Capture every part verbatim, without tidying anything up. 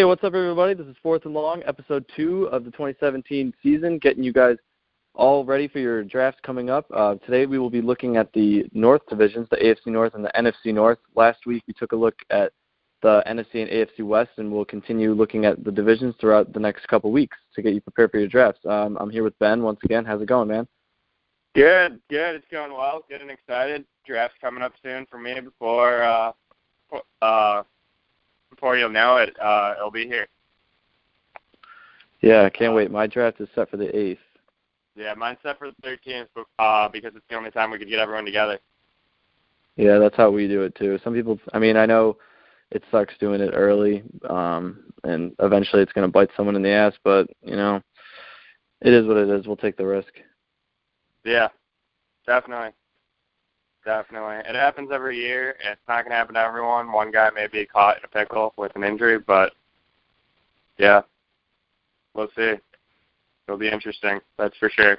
Hey, what's up, everybody? This is Fourth and Long, episode two of the twenty seventeen season, getting you guys all ready for your drafts coming up. Uh, today we will be looking at the North divisions, the A F C North and the N F C North. Last week we took a look at the N F C and A F C West, and we'll continue looking at the divisions throughout the next couple weeks to get you prepared for your drafts. Um, I'm here with Ben once again. How's it going, man? Good, good. It's going well. Getting excited. Draft's coming up soon for me before uh, uh, before you'll know it. Uh, it'll be here. Yeah, I can't wait. My draft is set for the eighth. Yeah, mine's set for the thirteenth uh, because it's the only time we could get everyone together. Yeah, that's how we do it, too. Some people, I mean, I know it sucks doing it early, um, and eventually it's going to bite someone in the ass, but, you know, it is what it is. We'll take the risk. Yeah, definitely. Definitely. It happens every year. It's not going to happen to everyone. One guy may be caught in a pickle with an injury, but, yeah, we'll see. It'll be interesting, that's for sure.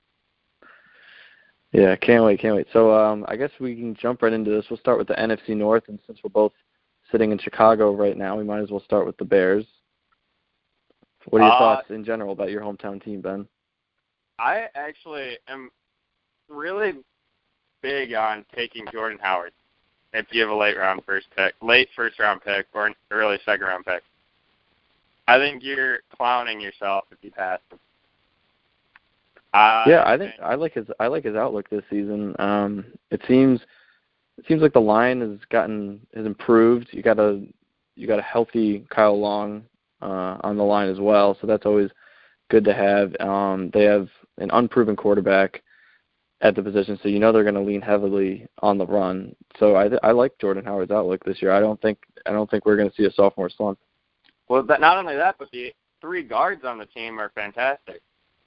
Yeah, can't wait, can't wait. So um, I guess we can jump right into this. We'll start with the N F C North, and since we're both sitting in Chicago right now, we might as well start with the Bears. What are your uh, thoughts in general about your hometown team, Ben? I actually am really big on taking Jordan Howard if you have a late round first pick, late first round pick, or an early second round pick. I think you're clowning yourself if you pass him. Uh, yeah, I think I like his I like his outlook this season. Um, it seems it seems like the line has gotten has improved. You got a you got a healthy Kyle Long uh, on the line as well, so that's always good to have. Um, they have an unproven quarterback at the position, so you know they're going to lean heavily on the run. So I I like Jordan Howard's outlook this year. I don't think I don't think we're going to see a sophomore slump. Well, but not only that, but the three guards on the team are fantastic.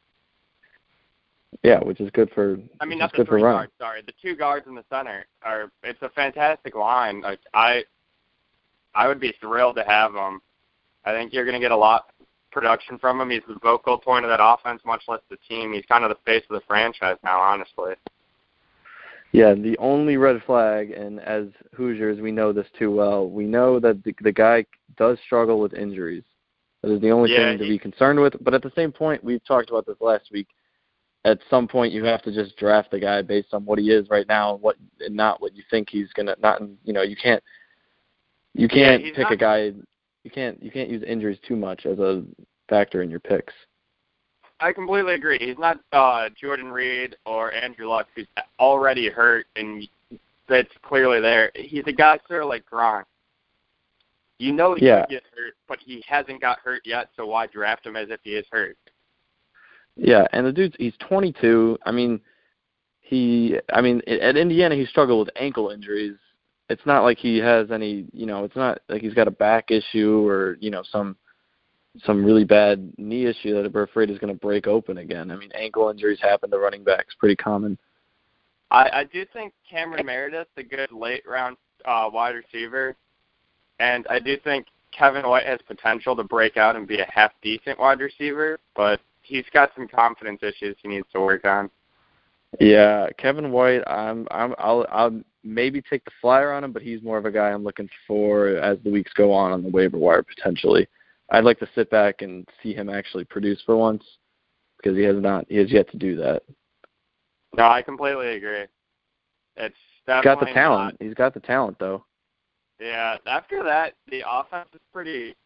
Yeah, which is good for. I mean, not the three guards. Sorry, the two guards in the center are. It's a fantastic line. Like I, I would be thrilled to have him. I think you're going to get a lot of production from him. He's the vocal point of that offense, much less the team. He's kind of the face of the franchise now, honestly. Yeah, the only red flag, and as Hoosiers, we know this too well. We know that the, the guy does struggle with injuries. That is the only yeah, thing to he, be concerned with. But at the same point, we've talked about this last week. At some point, you have to just draft the guy based on what he is right now, and what and not what you think he's gonna. Not you know you can't you can't yeah, pick not, a guy. You can't you can't use injuries too much as a factor in your picks. I completely agree. He's not uh, Jordan Reed or Andrew Luck, who's already hurt, and that's clearly there. He's a guy sort of like Gronk. You know he yeah. could get hurt, but he hasn't got hurt yet, so why draft him as if he is hurt? Yeah, and the dude's he's twenty-two. I mean, he I mean at Indiana he struggled with ankle injuries. It's not like he has any, you know, it's not like he's got a back issue or, you know, some some really bad knee issue that we're afraid is going to break open again. I mean, ankle injuries happen to running backs, pretty common. I, I do think Cameron Meredith's a good late-round uh, wide receiver, and I do think Kevin White has potential to break out and be a half-decent wide receiver, but he's got some confidence issues he needs to work on. Yeah, Kevin White, I'm, I'm, I'll, I'll maybe take the flyer on him, but he's more of a guy I'm looking for as the weeks go on on the waiver wire potentially. I'd like to sit back and see him actually produce for once because he has not, he has yet to do that. No, I completely agree. It's definitely He's got the talent. Not, he's got the talent, though. Yeah, after that, the offense is pretty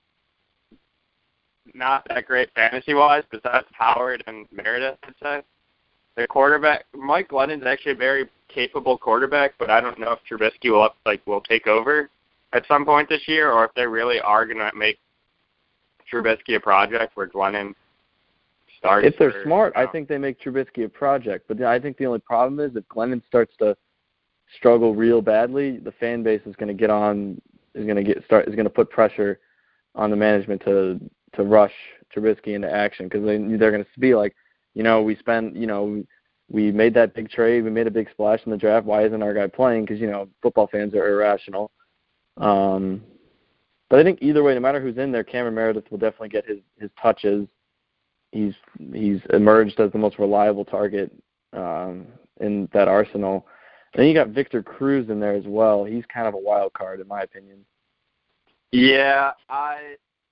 not that great fantasy-wise, besides Howard and Meredith, I'd say. The quarterback, Mike Glennon's actually a very capable quarterback, but I don't know if Trubisky will up, like will take over at some point this year, or if they really are going to make Trubisky a project where Glennon starts. If they're or, smart, you know. I think they make Trubisky a project. But I think the only problem is if Glennon starts to struggle real badly, the fan base is going to get on, is going to get start, is going to put pressure on the management to to rush Trubisky into action because they they're going to be like, you know, we spent, you know, we made that big trade, we made a big splash in the draft. Why isn't our guy playing? Because, you know, football fans are irrational. Um, but I think either way, no matter who's in there, Cameron Meredith will definitely get his, his touches. He's he's emerged as the most reliable target um, in that arsenal. And then you got Victor Cruz in there as well. He's kind of a wild card, in my opinion. Yeah, I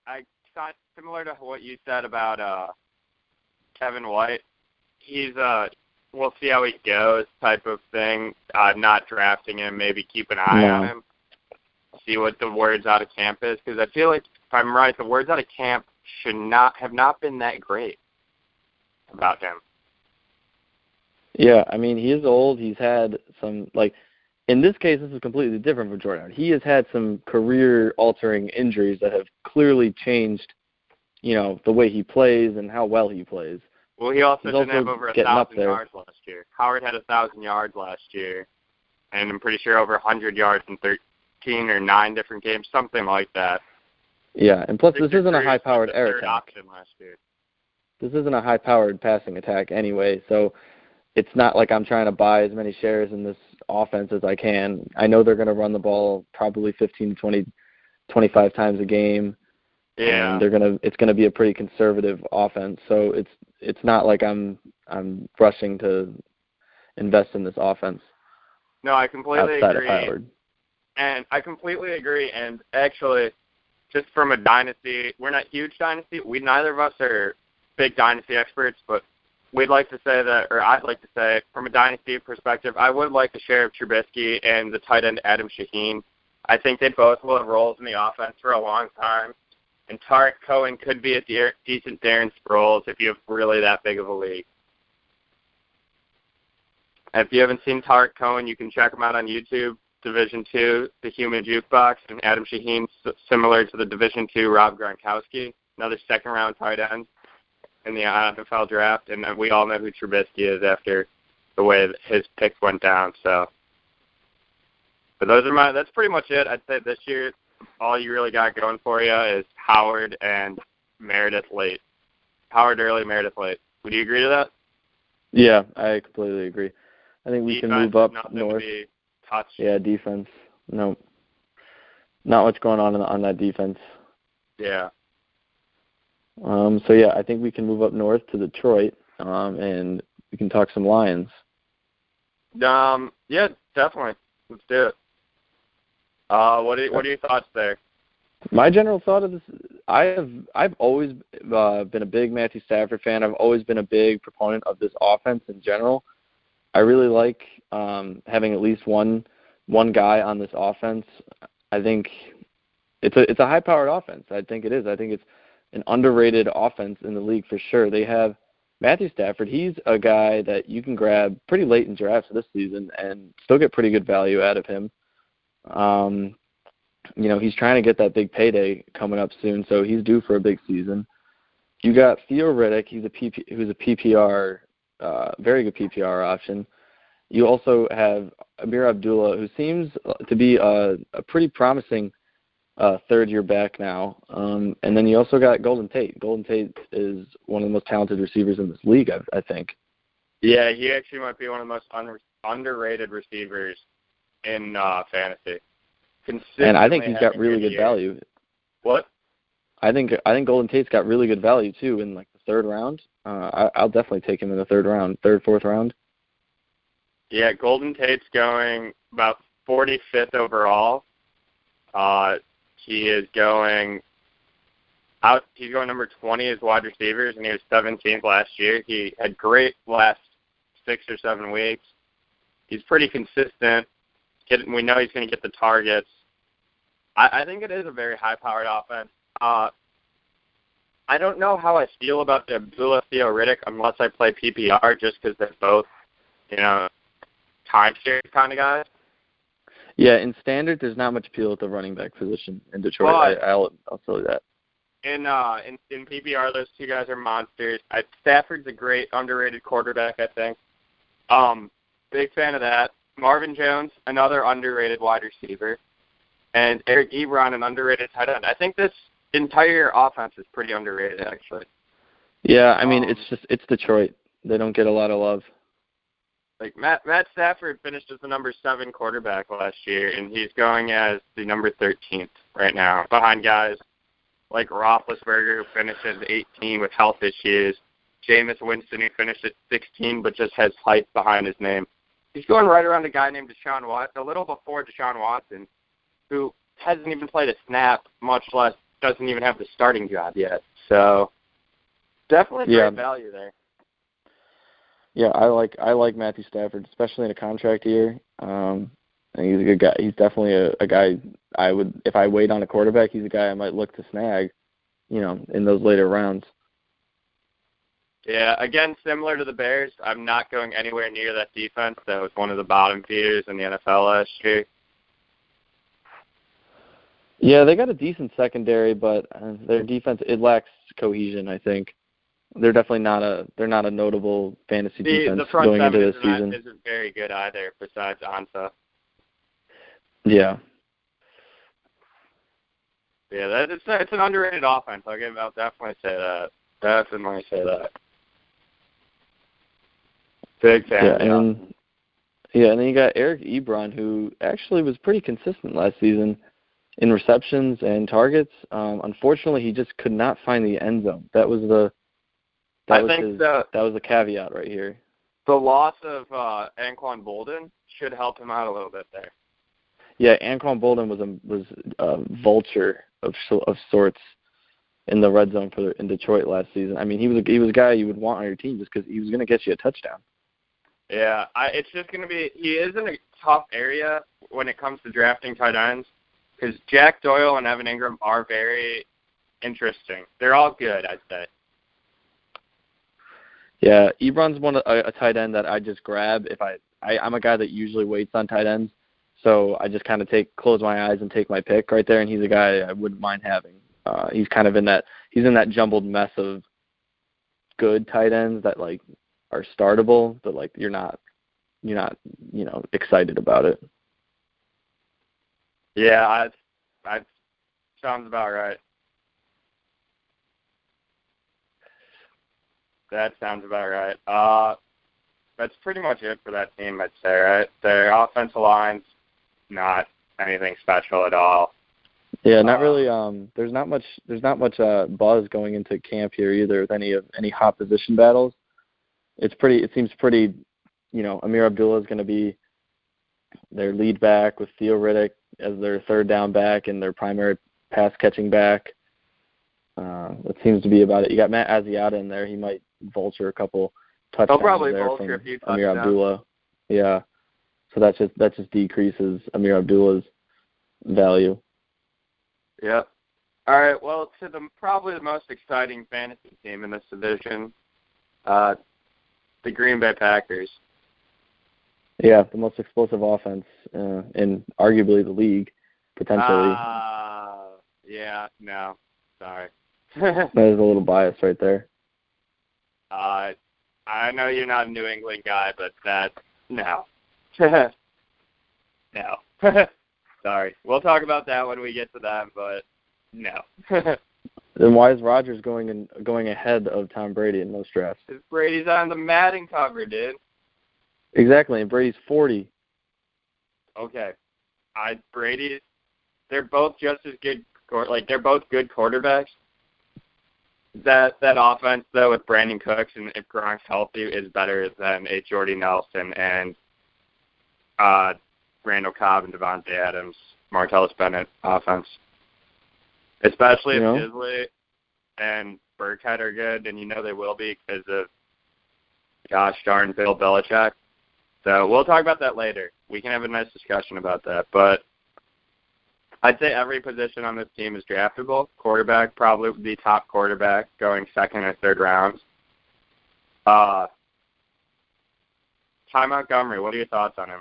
I thought similar to what you said about uh, Kevin White. He's uh, we'll see how he goes type of thing. Uh, not drafting him, maybe keep an eye no. on him. See what the words out of camp is, because I feel like if I'm right, the words out of camp should not have not been that great about him. Yeah, I mean, he is old. He's had some, like, in this case, this is completely different from Jordan. He has had some career-altering injuries that have clearly changed, you know, the way he plays and how well he plays. Well, he also He's didn't also have over a getting up thousand there. yards last year. Howard had a thousand yards last year, and I'm pretty sure over a hundred yards in thirteen or nine different games, something like that. Yeah, and plus this Victor isn't a Cruz high-powered was the air third attack. option last year. This isn't a high-powered passing attack anyway, so it's not like I'm trying to buy as many shares in this offense as I can. I know they're going to run the ball probably fifteen, twenty, twenty-five times a game. Yeah. And they're going to it's going to be a pretty conservative offense. So it's it's not like I'm I'm rushing to invest in this offense. No, I completely outside agree. Of Howard. And I completely agree. And actually, just from a dynasty, we're not huge dynasty. We neither of us are big dynasty experts, but we'd like to say that, or I'd like to say, from a dynasty perspective, I would like to share Trubisky and the tight end Adam Shaheen. I think they both will have roles in the offense for a long time. And Tarek Cohen could be a de- decent Darren Sproles if you have really that big of a league. If you haven't seen Tarek Cohen, you can check him out on YouTube, Division two, The Human Jukebox, and Adam Shaheen, similar to the Division two Rob Gronkowski, another second-round tight end in the N F L draft. And we all know who Trubisky is after the way that his picks went down. So, but those are my. That's pretty much it. I'd say this year, all you really got going for you is Howard and Meredith late. Howard early, Meredith late. Would you agree to that? Yeah, I completely agree. I think we Defense, can move up nothing north. To be touched. Yeah, defense. No, not much going on in, on that defense. Yeah. Um. So yeah, I think we can move up north to Detroit. Um. And we can talk some Lions. Um. Yeah, definitely. Let's do it. Uh. What are What are your thoughts there? My general thought of this, I have I've always uh, been a big Matthew Stafford fan. I've always been a big proponent of this offense in general. I really like um, having at least one one guy on this offense. I think it's a it's a high-powered offense. I think it is. I think it's an underrated offense in the league for sure. They have Matthew Stafford. He's a guy that you can grab pretty late in drafts this season and still get pretty good value out of him. Um, you know, he's trying to get that big payday coming up soon, so he's due for a big season. You got Theo Riddick. He's a P P, who's a P P R, uh, very good P P R option. You also have Amir Abdullah, who seems to be a, a pretty promising uh, third-year back now. Um, and then you also got Golden Tate. Golden Tate is one of the most talented receivers in this league, I, I think. Yeah, he actually might be one of the most un- underrated receivers in uh, fantasy. And I think he's got really good value. What? I think I think Golden Tate's got really good value too in like the third round. Uh, I, I'll definitely take him in the third round, third, fourth round. Yeah, Golden Tate's going about forty-fifth overall. Uh, he is going out. He's going number twenty as wide receivers, and he was seventeenth last year. He had great last six or seven weeks. He's pretty consistent. We know he's going to get the targets. I, I think it is a very high-powered offense. Uh, I don't know how I feel about the Abdullah Theo Riddick unless I play P P R, just because they're both, you know, timeshare kind of guys. Yeah, in standard, there's not much appeal at the running back position in Detroit. Well, I, I'll I'll tell you that. In uh in, in P P R, those two guys are monsters. I, Stafford's a great underrated quarterback, I think. Um, big fan of that. Marvin Jones, another underrated wide receiver, and Eric Ebron, an underrated tight end. I think this entire offense is pretty underrated, actually. Yeah, I mean, um, it's just it's Detroit. They don't get a lot of love. Like Matt Matt Stafford finished as the number seven quarterback last year, and he's going as the number thirteenth right now, behind guys like Roethlisberger, who finished as eighteen with health issues, Jameis Winston, who finished at sixteen but just has height behind his name. He's going right around a guy named Deshaun Watson, a little before Deshaun Watson, who hasn't even played a snap, much less doesn't even have the starting job yet. So definitely yeah. great value there. Yeah, I like I like Matthew Stafford, especially in a contract year. Um, and he's a good guy. He's definitely a, a guy I would, if I wait on a quarterback, he's a guy I might look to snag, you know, in those later rounds. Yeah, again, similar to the Bears, I'm not going anywhere near that defense. That was one of the bottom feeders in the N F L last year. Yeah, they got a decent secondary, but uh, their defense, it lacks cohesion, I think. They're definitely not a they're not a notable fantasy The, defense the front going into seven this isn't, season. isn't very good either, besides Ansa. Yeah. Yeah, that, it's it's an underrated offense. I'll give. I'll definitely say that. Definitely say that. Big fan. Yeah, of the and offense. yeah, and then you got Eric Ebron, who actually was pretty consistent last season in receptions and targets. Um, unfortunately, he just could not find the end zone. That was the that I was think his, the that was the caveat right here. the loss of uh, Anquan Bolden should help him out a little bit there. Yeah, Anquan Bolden was a was a vulture of of sorts in the red zone for in Detroit last season. I mean, he was a, he was a guy you would want on your team just because he was going to get you a touchdown. Yeah, I, it's just going to be – he is in a tough area when it comes to drafting tight ends because Jack Doyle and Evan Ingram are very interesting. They're all good, I'd say. Yeah, Ebron's one a, a tight end that I just grab if I, I I'm a guy that usually waits on tight ends, so I just kind of take close my eyes and take my pick right there, and he's a guy I wouldn't mind having. Uh, he's kind of in that he's in that jumbled mess of good tight ends that like are startable, but like you're not you're not you know excited about it. Yeah, I, I sounds about right. That sounds about right. Uh, that's pretty much it for that team, I'd say, right? Their offensive line's not anything special at all. Yeah, not uh, really. Um, there's not much. There's not much uh, buzz going into camp here either with any of any hot position battles. It's pretty. It seems pretty. You know, Amir Abdullah is going to be their lead back with Theo Riddick as their third down back and their primary pass catching back. Uh, that seems to be about it. You got Matt Asiata in there. He might vulture a couple touchdowns He'll probably there vulture from a few Amir touchdowns. Abdullah. Yeah. So that just that just decreases Amir Abdullah's value. Yep. All right, well, to the probably the most exciting fantasy team in this division, uh, the Green Bay Packers. Yeah, the most explosive offense uh, in arguably the league, potentially. Uh, yeah, no, sorry. That is a little biased right there. uh, I know you're not a New England guy, but that, no. no. Sorry. We'll talk about that when we get to that, but no. Then why is Rodgers going in, going ahead of Tom Brady in most drafts? Because Brady's on the Madden cover, dude. Exactly, and Brady's forty. Okay. I Brady, they're both just as good, like, they're both good quarterbacks. That that offense, though, with Brandon Cooks and if Gronk's healthy, is better than a Jordy Nelson and uh, Randall Cobb and Devontae Adams, Martellus Bennett offense. Especially You if know? Disley and Burkhead are good, and you know they will be because of gosh darn Bill Belichick. So we'll talk about that later. We can have a nice discussion about that. But I'd say every position on this team is draftable. Quarterback probably would be top quarterback going second or third rounds. Uh, Ty Montgomery, what are your thoughts on him?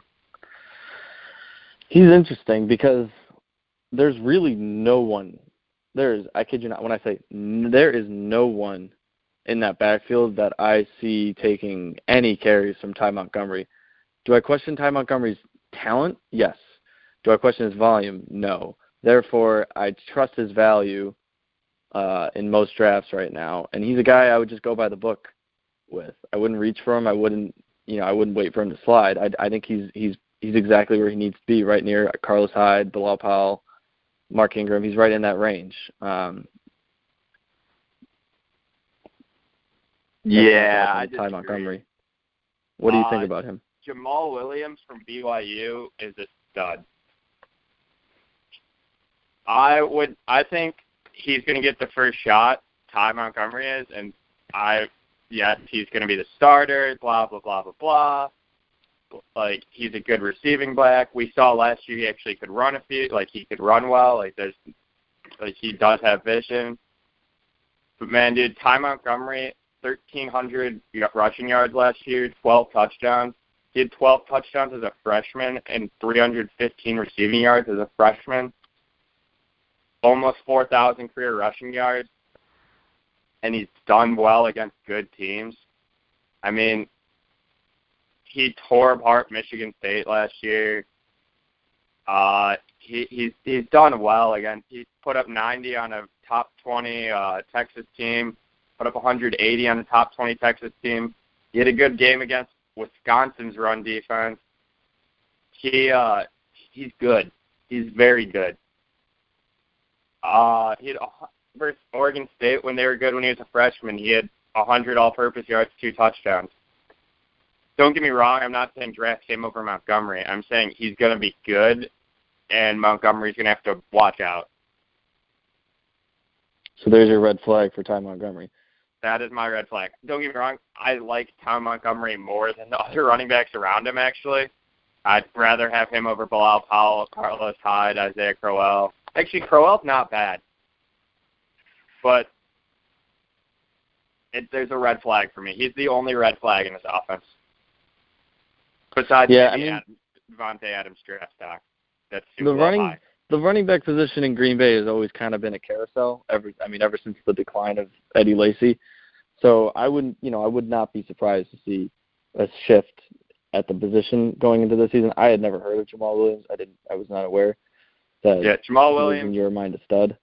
He's interesting because there's really no one. There's, I kid you not, when I say n- there is no one in that backfield that I see taking any carries from Ty Montgomery. Do I question Ty Montgomery's talent? Yes. Do I question his volume? No. Therefore, I trust his value uh, in most drafts right now, and he's a guy I would just go by the book with. I wouldn't reach for him. I wouldn't, you know, I wouldn't wait for him to slide. I, I think he's he's he's exactly where he needs to be, right near Carlos Hyde, Bilal Powell, Mark Ingram. He's right in that range. Um, Yeah, I Ty disagree. Montgomery. What do you Uh, think about him? Jamal Williams from B Y U is a stud. I would, I think he's going to get the first shot, Ty Montgomery is, and I, yes, he's going to be the starter, blah, blah, blah, blah, blah. Like, he's a good receiving back. We saw last year he actually could run a few, like, he could run well. Like, there's, like, he does have vision. But, man, dude, Ty Montgomery, thirteen hundred rushing yards last year, twelve touchdowns. He had twelve touchdowns as a freshman and three hundred fifteen receiving yards as a freshman. Almost four thousand career rushing yards. And he's done well against good teams. I mean, he tore apart Michigan State last year. Uh, he, he's he's done well against. He put up ninety on a top twenty uh, Texas team. Put up one hundred eighty on the top twenty Texas team. He had a good game against Wisconsin's run defense. He uh, he's good. He's very good. Uh, he had versus Oregon State when they were good when he was a freshman. He had one hundred all-purpose yards, two touchdowns. Don't get me wrong. I'm not saying draft him over Montgomery. I'm saying he's going to be good, and Montgomery's going to have to watch out. So there's your red flag for Ty Montgomery. That is my red flag. Don't get me wrong. I like Ty Montgomery more than the other running backs around him, actually. I'd rather have him over Bilal Powell, Carlos Hyde, Isaiah Crowell. Actually, Crowell's not bad. But it, there's a red flag for me. He's the only red flag in this offense. Besides yeah, I maybe mean, Adam, Devontae Adams' draft stock. That's the super running high. the running back position in Green Bay has always kind of been a carousel. Ever, I mean, ever since the decline of Eddie Lacy. So I wouldn't, you know, I would not be surprised to see a shift at the position going into the season. I had never heard of Jamal Williams. I didn't. I was not aware that yeah, Jamal he Williams. was in your mind a stud.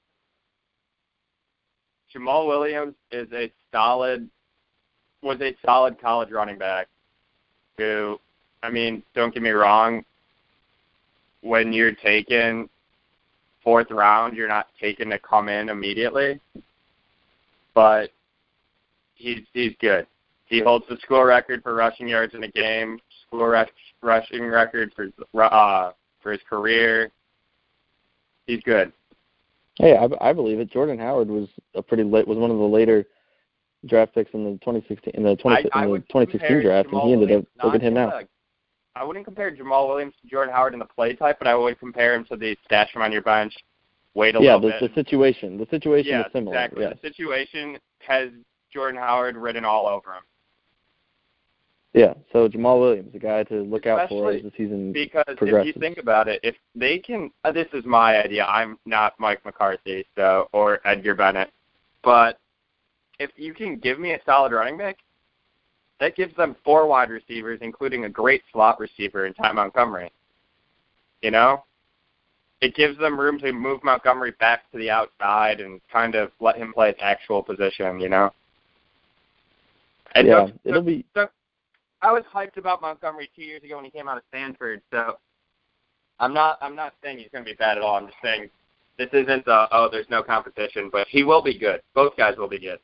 Jamal Williams is a solid, was a solid college running back who, I mean, don't get me wrong, when you're taken fourth round, you're not taken to come in immediately, but he's he's good. He holds the school record for rushing yards in a game, school rush, rushing record for uh, for his career. He's good. Hey, I, I believe it. Jordan Howard was a pretty late, was one of the later draft picks in the twenty sixteen in the twenty I, I in the twenty sixteen draft, Jamal and he ended Williams up. Look at him now. The, I wouldn't compare Jamal Williams to Jordan Howard in the play type, but I would compare him to the stash him on your bench, wait a yeah, little the, bit. the situation. The situation yeah, is similar. Exactly. Yes. The situation has Jordan Howard written all over him. Yeah, so Jamal Williams, a guy to look Especially out for as the season because progresses. if you think about it, if they can, uh, this is my idea. I'm not Mike McCarthy, so or Edgar Bennett, but if you can give me a solid running back, that gives them four wide receivers, including a great slot receiver in Ty Montgomery. You know, it gives them room to move Montgomery back to the outside and kind of let him play his actual position. You know. And yeah, so, it'll so, be. So, I was hyped about Montgomery two years ago when he came out of Stanford, so I'm not I'm not saying he's going to be bad at all. I'm just saying this isn't a, oh, there's no competition, but he will be good. Both guys will be good.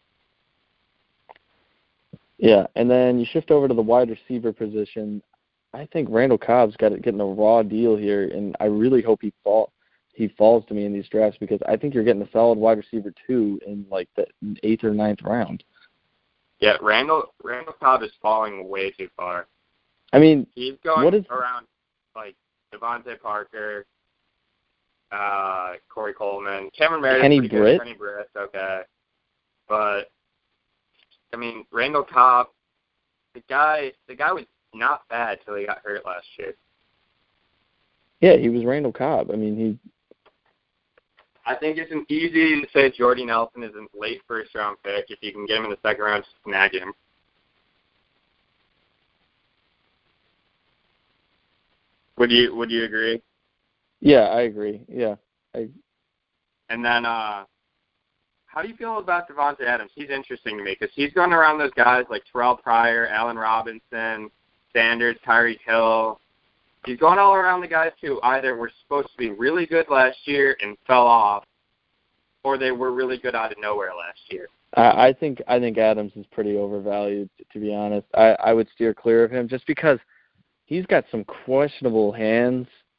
Yeah, and then you shift over to the wide receiver position. I think Randall Cobb's got it, getting a raw deal here, and I really hope he fall he falls to me in these drafts because I think you're getting a solid wide receiver too in like the eighth or ninth round. Yeah, Randall Randall Cobb is falling way too far. I mean, he's going what is, around like Devontae Parker, uh, Corey Coleman, Cameron Meredith, Kenny pretty Britt? good. Kenny Britt, okay, but I mean Randall Cobb, the guy, the guy was not bad till he got hurt last year. Yeah, he was Randall Cobb. I mean, he. I think it's an easy to say Jordy Nelson is a late first round pick. If you can get him in the second round, just snag him. Would you Would you agree? Yeah, I agree. Yeah. I, and then, uh, how do you feel about Devontae Adams? He's interesting to me because he's going around those guys like Terrell Pryor, Allen Robinson, Sanders, Tyreek Hill. He's going all around the guys who either were supposed to be really good last year and fell off, or they were really good out of nowhere last year. I, I think I think Adams is pretty overvalued, to be honest. I, I would steer clear of him just because he's got some questionable hands,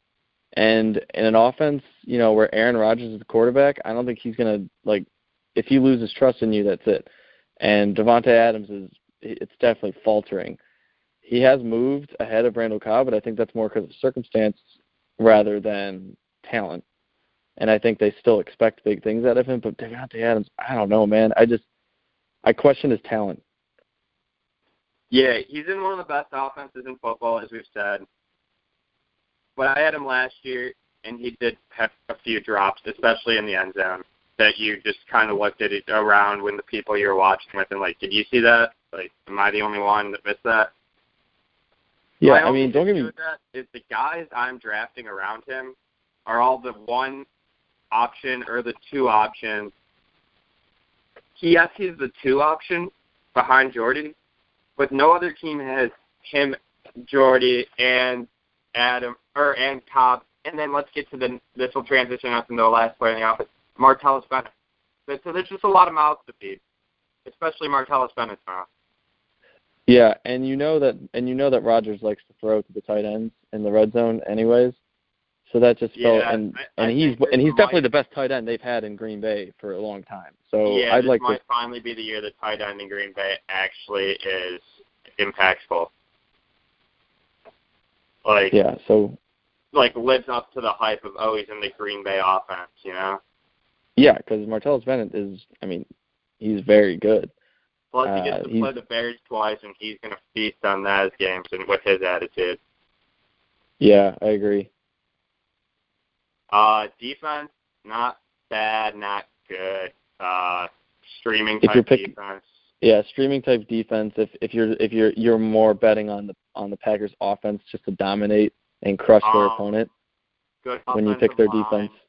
And in an offense, you know, where Aaron Rodgers is the quarterback, I don't think he's going to, like, if he loses trust in you, that's it. And Devontae Adams is, it's definitely faltering. He has moved ahead of Randall Cobb, but I think that's more because of circumstance rather than talent. And I think they still expect big things out of him. But Devontae Adams, I don't know, man. I just, I question his talent. Yeah, he's in one of the best offenses in football, as we've said. But I had him last year, and he did have a few drops, especially in the end zone, that you just kind of looked at it around when the people you were watching with and, like, did you see that? Like, am I the only one that missed that? Yeah, My I mean, don't get me... with that is the guys I'm drafting around him are all the one option or the two option. Yes, he's the two option behind Jordy, but no other team has him, Jordy, and Adam or and Cobb. And then let's get to the this will transition us into the last player in the offense, Martellus Bennett. So there's just a lot of mouths to feed, especially Martellus Bennett's mouth. Yeah, and you know that and you know that Rodgers likes to throw to the tight ends in the red zone anyways. So that just yeah, felt and I, and I he's and he's might, definitely the best tight end they've had in Green Bay for a long time. So yeah, I'd this like might to finally be the year the tight end in Green Bay actually is impactful. Like yeah, so like lives up to the hype of oh he's in the Green Bay offense, you know? yeah, because Martellus Bennett is, I mean, he's very good. Plus he gets uh, to play the Bears twice, and he's going to feast on those games and with his attitude. Yeah, I agree. Uh, defense, not bad, not good. Uh, streaming If type you're pick, defense. Yeah, streaming type defense. If if you're if you're you're more betting on the on the Packers offense just to dominate and crush their Um, opponent Good when you pick their offensive line. defense.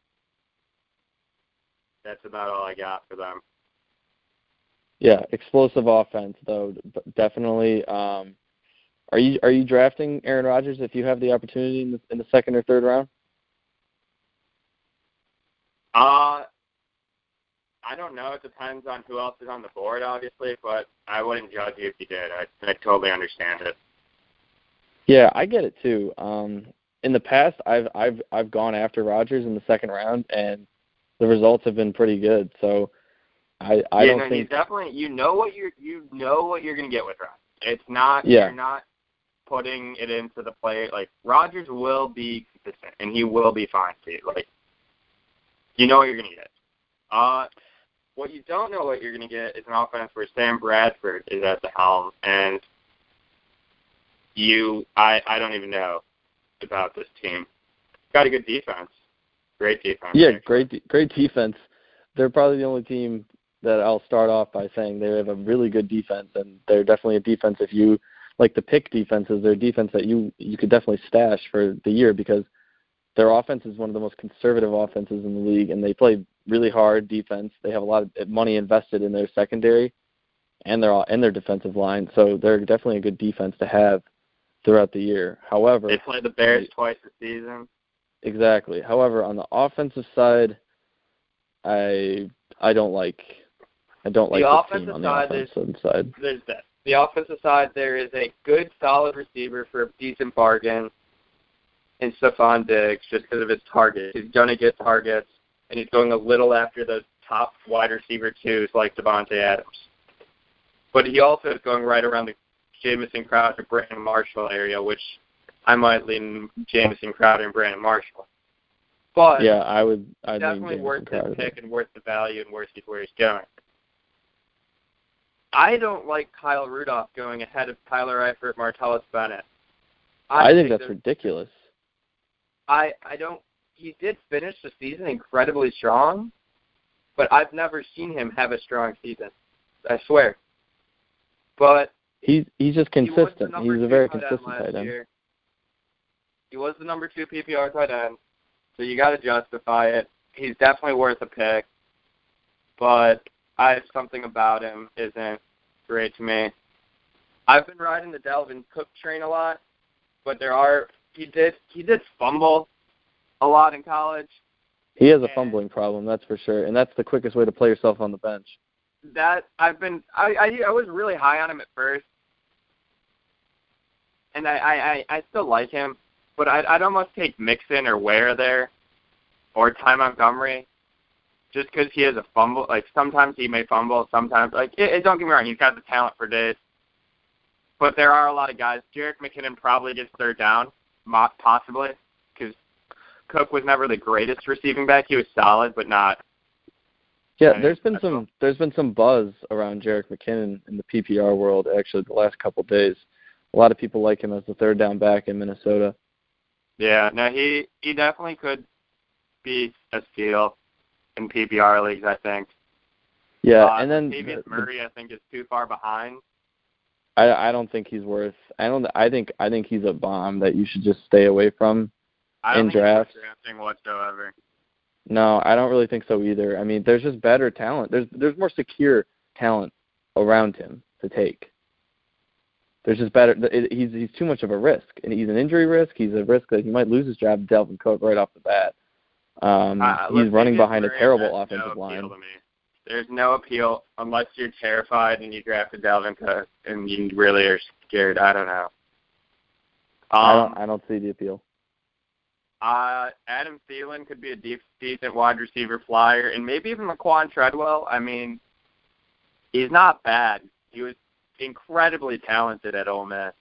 That's about all I got for them. Yeah, explosive offense though, but definitely. Um, are you are you drafting Aaron Rodgers if you have the opportunity in the, in the second or third round? Uh, I don't know. It depends on who else is on the board, obviously, but I wouldn't judge you if you did. I, I totally understand it. Yeah, I get it too. Um, in the past, I've I've I've gone after Rodgers in the second round, and the results have been pretty good. So I I yeah, don't no, think you definitely you know what you're you know what you're gonna get with Rodgers. It's not yeah. you're not putting it into the play. Like Rodgers will be consistent and he will be fine too. Like you know what you're gonna get. Uh, what you don't know what you're gonna get is an offense where Sam Bradford is at the helm, and you I I don't even know about this team. Got a good defense. Great defense. Yeah, actually. great, de- great defense. They're probably the only team that I'll start off by saying they have a really good defense, and they're definitely a defense. If you like to pick defenses, they're a defense that you you could definitely stash for the year because their offense is one of the most conservative offenses in the league, and they play really hard defense. They have a lot of money invested in their secondary and their and their defensive line, so they're definitely a good defense to have throughout the year. However, They play the Bears they, twice a season. Exactly. However, on the offensive side, I I don't like I don't like the the team on the side, offensive side. There's that. The offensive side, there is a good, solid receiver for a decent bargain in Stephon Diggs just because of his targets. He's going to get targets, and he's going a little after the top wide receiver twos like Devontae Adams. But he also is going right around the Jamison Crowder, Brandon Marshall area, which I might lean Jamison Crowder and Brandon Marshall. But yeah, I would. I'd definitely lean worth Crowder his pick and worth the value and worth where he's going. I don't like Kyle Rudolph going ahead of Tyler Eifert, Martellus Bennett. I, I think, think that's ridiculous. I I don't. He did finish the season incredibly strong, but I've never seen him have a strong season. I swear. But he's he's just consistent. He he's a very consistent tight end. Year. He was the number two P P R tight end, so you got to justify it. He's definitely worth a pick, but I something about him isn't great to me. I've been riding the Dalvin Cook train a lot, but there are he did he did fumble a lot in college. He has a fumbling problem, that's for sure, and that's the quickest way to play yourself on the bench. That I've been I I, I was really high on him at first, and I, I, I still like him, but I'd, I'd almost take Mixon or Ware there, or Ty Montgomery, just because he has a fumble. Like, sometimes he may fumble, sometimes, like, it, it, don't get me wrong, he's got the talent for days. But there are a lot of guys. Jerick McKinnon probably gets third down, possibly, because Cook was never the greatest receiving back. He was solid, but not. Yeah, there's been some there's been some buzz around Jerick McKinnon in the P P R world actually the last couple of days. A lot of people like him as the third down back in Minnesota. Yeah, no, he he definitely could be a steal in P P R leagues, I think. Yeah, uh, and then Latavius Murray, I think, is too far behind. I I don't think he's worth. I don't. I think I think he's a bomb that you should just stay away from I don't in think drafts. He's drafting whatsoever. No, I don't really think so either. I mean, there's just better talent. There's there's more secure talent around him to take. There's just better. It, he's he's too much of a risk, and he's an injury risk. He's a risk that he might lose his job. Dalvin Cook right off the bat. Um, uh, he's running behind Murray a terrible has offensive no line. To me. There's no appeal unless you're terrified and you drafted Dalvin Cook and you really are scared. I don't know. Um, I don't. I don't see the appeal. Uh, Adam Thielen could be a de- decent wide receiver flyer, and maybe even Laquan Treadwell. I mean, he's not bad. He was incredibly talented at Ole Miss.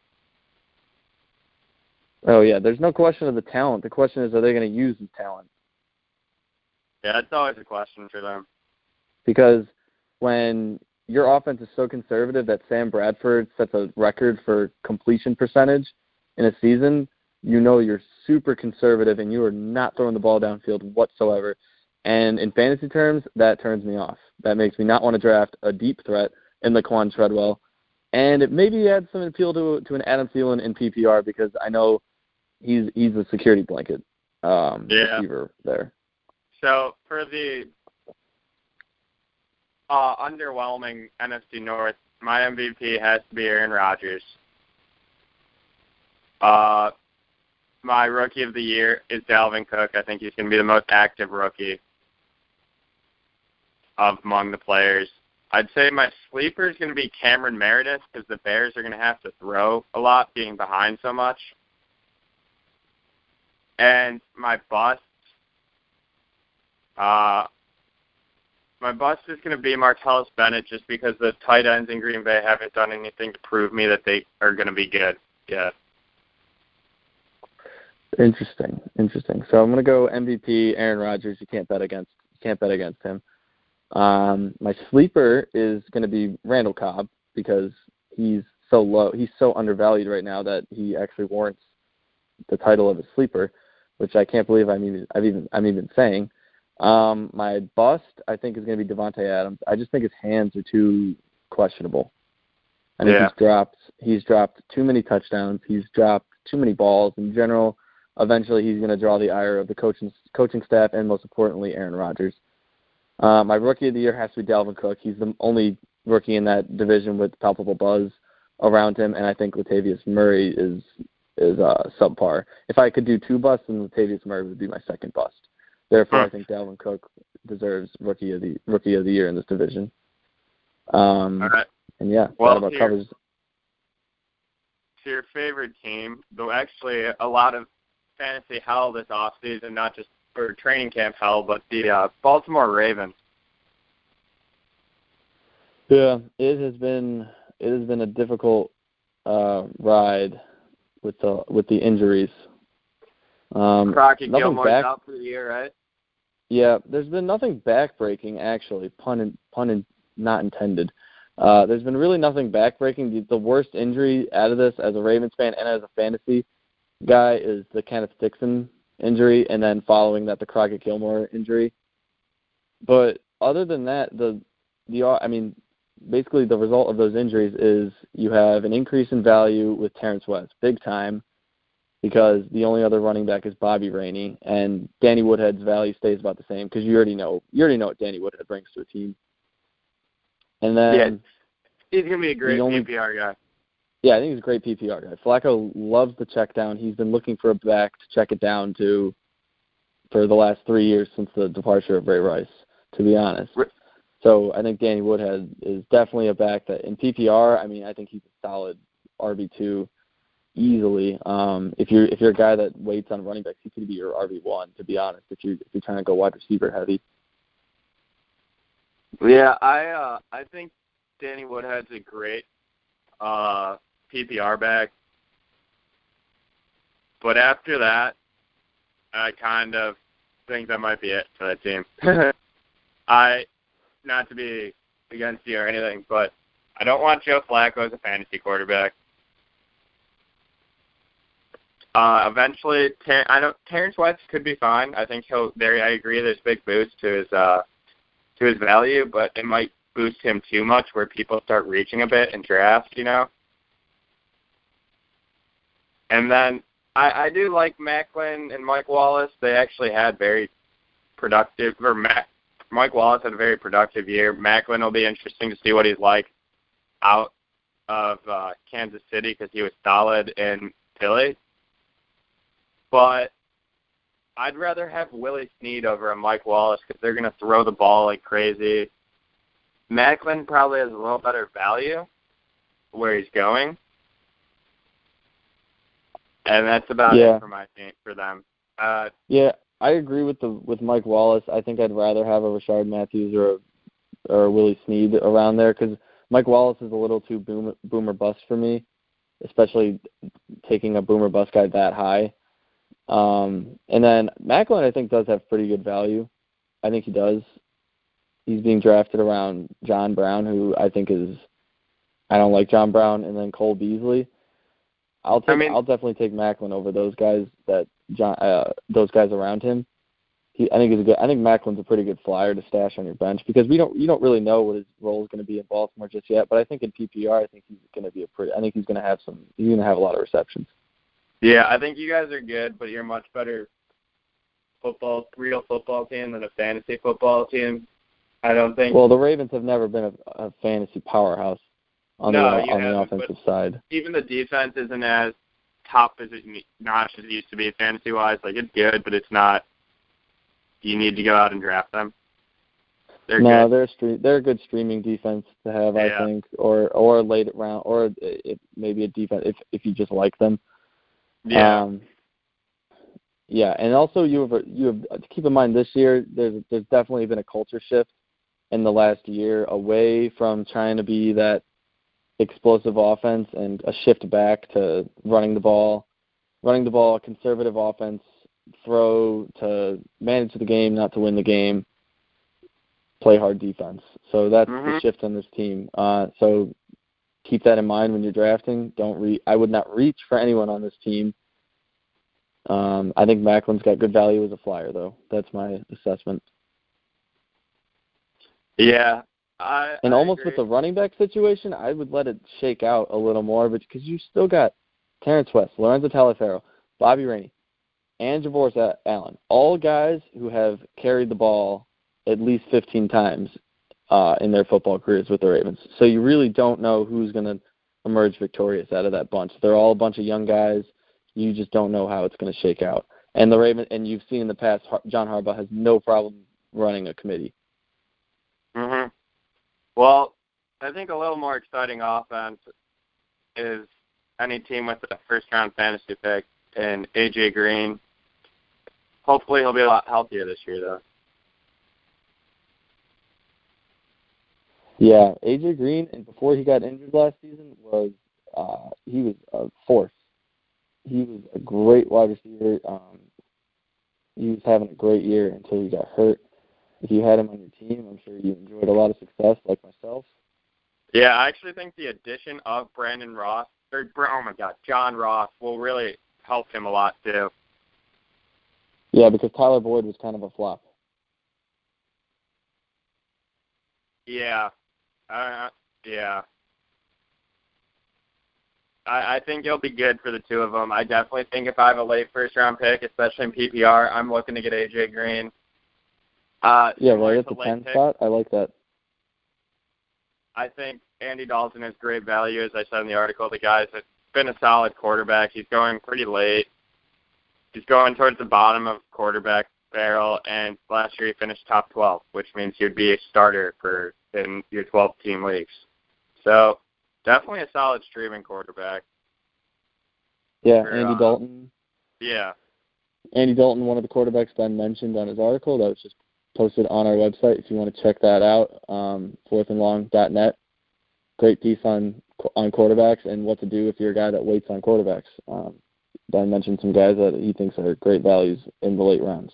Oh yeah, there's no question of the talent. The question is, are they going to use his talent? Yeah, that's always a question for them. Because when your offense is so conservative that Sam Bradford sets a record for completion percentage in a season, you know you're super conservative and you are not throwing the ball downfield whatsoever. And in fantasy terms, that turns me off. That makes me not want to draft a deep threat in Laquan Treadwell. And it maybe adds some appeal to to an Adam Thielen in P P R because I know he's he's a security blanket um, yeah. receiver there. So for the uh, underwhelming N F C North, my M V P has to be Aaron Rodgers. Uh, my rookie of the year is Dalvin Cook. I think he's going to be the most active rookie of among the players. I'd say my sleeper is going to be Cameron Meredith because the Bears are going to have to throw a lot being behind so much. And my bust, uh, my bust is going to be Martellus Bennett just because the tight ends in Green Bay haven't done anything to prove me that they are going to be good yet. Interesting, interesting. So I'm going to go M V P Aaron Rodgers. You can't bet against. You can't bet against him. Um, my sleeper is going to be Randall Cobb because he's so low. He's so undervalued right now that he actually warrants the title of a sleeper, which I can't believe I'm even I've even I'm even saying. Um, my bust I think is going to be Devontae Adams. I just think his hands are too questionable. I think yeah. he's dropped he's dropped too many touchdowns. He's dropped too many balls in general. Eventually, he's going to draw the ire of the coaching coaching staff and, most importantly, Aaron Rodgers. Uh, my rookie of the year has to be Dalvin Cook. He's the only rookie in that division with palpable buzz around him, and I think Latavius Murray is is uh, subpar. If I could do two busts, then Latavius Murray would be my second bust. Therefore, huh. I think Dalvin Cook deserves rookie of the rookie of the year in this division. Um, All right. And yeah, well, that about to covers. Your, to your favorite team, though actually a lot of fantasy hell this offseason, not just for training camp hell, but the uh, Baltimore Ravens. Yeah, it has been it has been a difficult uh, ride with the with the injuries. Um, Crockett nothing Gilmore's back, out for the year, right? Yeah, there's been nothing backbreaking actually, pun in, pun in, not intended. Uh, there's been really nothing backbreaking. The, the worst injury out of this as a Ravens fan and as a fantasy guy is the Kenneth Dixon injury, and then following that the Crockett Gilmore injury. But other than that, the the I mean, basically the result of those injuries is you have an increase in value with Terrence West, big time, because the only other running back is Bobby Rainey, and Danny Woodhead's value stays about the same because you already know you already know what Danny Woodhead brings to a team. And then yeah, he's gonna be a great only, P P R guy. Yeah, I think he's a great P P R guy. Flacco loves the check down. He's been looking for a back to check it down to for the last three years since the departure of Ray Rice, to be honest. So I think Danny Woodhead is definitely a back that in P P R, I mean, I think he's a solid R B two, easily. Um, if you're if you're a guy that waits on running backs, he could be your R B one. To be honest, if you if you're trying to go wide receiver heavy. Yeah, I uh, I think Danny Woodhead's a great uh, P P R back, but after that, I kind of think that might be it for that team. I, not to be against you or anything, but I don't want Joe Flacco as a fantasy quarterback. Uh, eventually, Ter- I don't. Terrence West could be fine. I think he'll. There, I agree. There's a big boost to his uh, to his value, but it might boost him too much, where people start reaching a bit in drafts. You know. And then I, I do like Macklin and Mike Wallace. They actually had very productive. Or Mac, Mike Wallace had a very productive year. Macklin will be interesting to see what he's like out of uh, Kansas City because he was solid in Philly. But I'd rather have Willie Snead over a Mike Wallace because they're going to throw the ball like crazy. Macklin probably has a little better value where he's going. And that's about yeah. it for my team, for them. Uh, yeah, I agree with the with Mike Wallace. I think I'd rather have a Rashard Matthews or a, or a Willie Snead around there because Mike Wallace is a little too boom, boomer bust for me, especially taking a boomer bust guy that high. Um, and then Macklin, I think, does have pretty good value. I think he does. He's being drafted around John Brown, who I think is – I don't like John Brown, and then Cole Beasley. I'll take. I mean, I'll definitely take Macklin over those guys that John, uh, those guys around him. He, I think he's a good. I think Macklin's a pretty good flyer to stash on your bench because we don't. You don't really know what his role is going to be in Baltimore just yet. But I think in P P R, I think he's going to be a pretty. I think he's going to have some. He's going to have a lot of receptions. Yeah, I think you guys are good, but you're a much better football, real football team than a fantasy football team. I don't think. Well, the Ravens have never been a, a fantasy powerhouse on no, the on the offensive side. Even the defense isn't as top as it notch as it used to be fantasy wise. Like it's good, but it's not. You need to go out and draft them. They're no, good. they're stream, they're a good streaming defense to have, yeah. I think, or or late round, or it, maybe a defense if if you just like them. Yeah. Um, yeah, and also you have you have to keep in mind this year there's there's definitely been a culture shift in the last year away from trying to be that explosive offense and a shift back to running the ball, running the ball, conservative offense, throw to manage the game, not to win the game, play hard defense. So that's mm-hmm. the shift on this team. Uh, so keep that in mind when you're drafting. Don't re- I would not reach for anyone on this team. Um, I think Macklin's got good value as a flyer, though. That's my assessment. Yeah. I, and I almost agree. with the running back situation, I would let it shake out a little more, but because you still got Terrence West, Lorenzo Taliaferro, Bobby Rainey, and Javoris Allen, all guys who have carried the ball at least fifteen times uh, in their football careers with the Ravens. So you really don't know who's going to emerge victorious out of that bunch. They're all a bunch of young guys. You just don't know how it's going to shake out. And the Ravens, and you've seen in the past, John Harbaugh has no problem running a committee. Mm-hmm. Well, I think a little more exciting offense is any team with a first-round fantasy pick and A J Green. Hopefully he'll be a lot healthier this year, though. Yeah, A J Green, and before he got injured last season, was uh, he was a force. He was a great wide receiver. Um, he was having a great year until he got hurt. If you had him on your team, I'm sure you enjoyed a lot of success, like myself. Yeah, I actually think the addition of Brandon Ross, or oh my God, John Ross, will really help him a lot too. Yeah, because Tyler Boyd was kind of a flop. Yeah, uh, yeah. I, I think it'll be good for the two of them. I definitely think if I have a late first-round pick, especially in P P R, I'm looking to get A J Green. Uh, yeah, right at the ten spot. I like that. I think Andy Dalton has great value, as I said in the article. The guy's been a solid quarterback. He's going pretty late. He's going towards the bottom of quarterback barrel, and last year he finished top twelve, which means he would be a starter for in your twelve-team leagues. So definitely a solid streaming quarterback. Yeah, for, Andy uh, Dalton. Yeah. Andy Dalton, one of the quarterbacks Ben mentioned on his article that was just posted on our website if you want to check that out, um, fourth and long dot net. Great piece on on quarterbacks and what to do if you're a guy that waits on quarterbacks. Um, Ben mentioned some guys that he thinks are great values in the late rounds.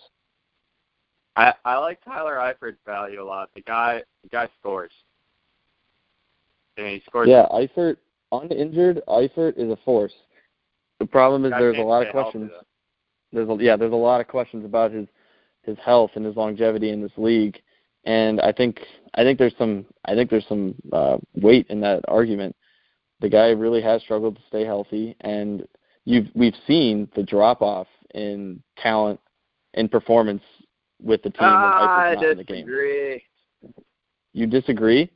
I, I like Tyler Eifert's value a lot. The guy the guy scores. And he scores. Yeah, Eifert, uninjured, Eifert is a force. The problem is there's a lot of questions. There's a, yeah, there's a lot of questions about his his health and his longevity in this league, and I think I think there's some I think there's some uh, weight in that argument. The guy really has struggled to stay healthy, and you've we've seen the drop off in talent and performance with the team when I Eifert's not in the game. disagree. You disagree?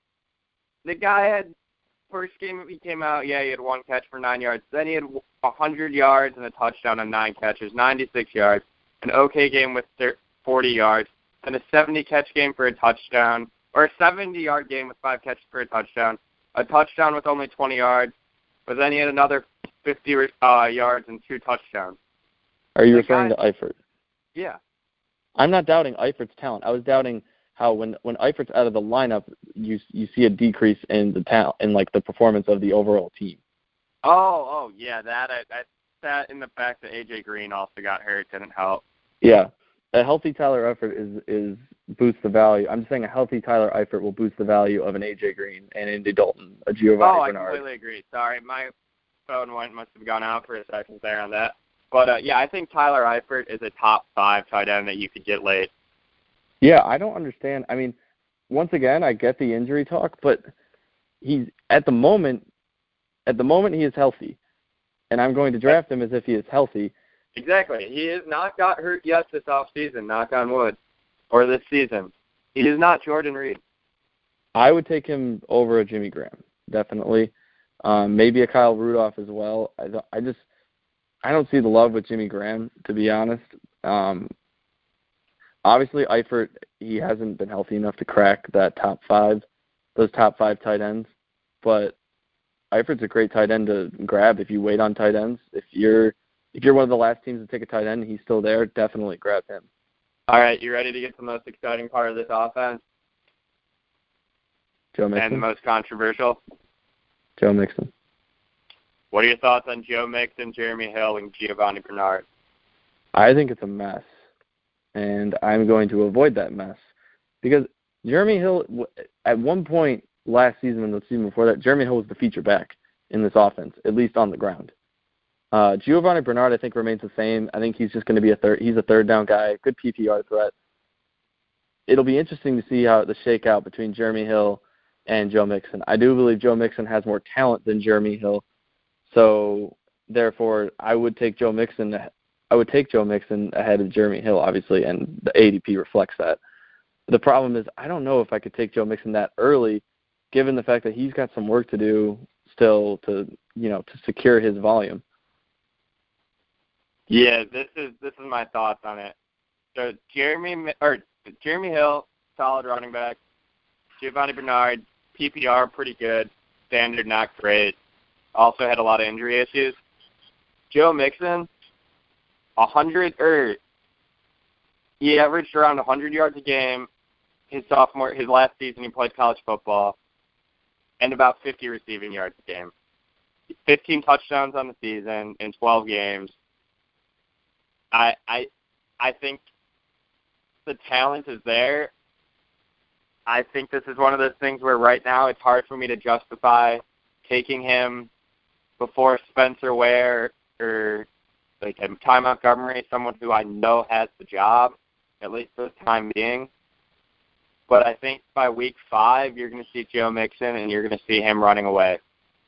The guy had first game he came out, yeah, he had one catch for nine yards. Then he had one hundred yards and a touchdown on nine catches, ninety-six yards. An okay game with forty yards, and a seventy-catch game for a touchdown, or a seventy-yard game with five catches for a touchdown, a touchdown with only twenty yards, but then he had another fifty uh, yards and two touchdowns. Are you the referring guy, to Eifert? Yeah. I'm not doubting Eifert's talent. I was doubting how when when Eifert's out of the lineup, you you see a decrease in the talent in like the performance of the overall team. Oh, oh yeah, that I, I that in the fact that A J Green also got hurt didn't help. Yeah, a healthy Tyler Eifert is is boosts the value. I'm just saying a healthy Tyler Eifert will boost the value of an A J Green and Andy Dalton, a Giovanni oh, Bernard. I completely agree. Sorry, my phone went must have gone out for a second there on that. But uh, yeah, I think Tyler Eifert is a top five tight end that you could get late. Yeah, I don't understand. I mean, once again, I get the injury talk, but he's at the moment. At the moment, he is healthy, and I'm going to draft him as if he is healthy. Exactly. He has not got hurt yet this offseason, knock on wood, or this season. He is not Jordan Reed. I would take him over a Jimmy Graham, definitely. Um, maybe a Kyle Rudolph as well. I, I just I don't see the love with Jimmy Graham, to be honest. Um, obviously, Eifert, he hasn't been healthy enough to crack that top five, those top five tight ends, but Eifert's a great tight end to grab if you wait on tight ends. If you're if you're one of the last teams to take a tight end and he's still there, definitely grab him. All right, you ready to get to the most exciting part of this offense? Joe Mixon. And the most controversial? Joe Mixon. What are your thoughts on Joe Mixon, Jeremy Hill, and Giovanni Bernard? I think it's a mess, and I'm going to avoid that mess because Jeremy Hill, at one point last season and the season before that, Jeremy Hill was the feature back in this offense, at least on the ground. Uh, Giovanni Bernard, I think, remains the same. I think he's just going to be a third. He's a third down guy, good P P R threat. It'll be interesting to see how the shakeout between Jeremy Hill and Joe Mixon. I do believe Joe Mixon has more talent than Jeremy Hill, so therefore I would take Joe Mixon. I would take Joe Mixon ahead of Jeremy Hill, obviously, and the A D P reflects that. The problem is I don't know if I could take Joe Mixon that early, given the fact that he's got some work to do still to, you know, to secure his volume. Yeah, this is this is my thoughts on it. So Jeremy or Jeremy Hill, solid running back. Giovanni Bernard, P P R pretty good, standard not great. Also had a lot of injury issues. Joe Mixon, a hundred or he averaged around a hundred yards a game. His sophomore, his last season, he played college football, and about fifty receiving yards a game. Fifteen touchdowns on the season in twelve games. I I I think the talent is there. I think this is one of those things where right now it's hard for me to justify taking him before Spencer Ware or like Ty Montgomery, someone who I know has the job, at least for the time being. But I think by week five, you're going to see Joe Mixon and you're going to see him running away.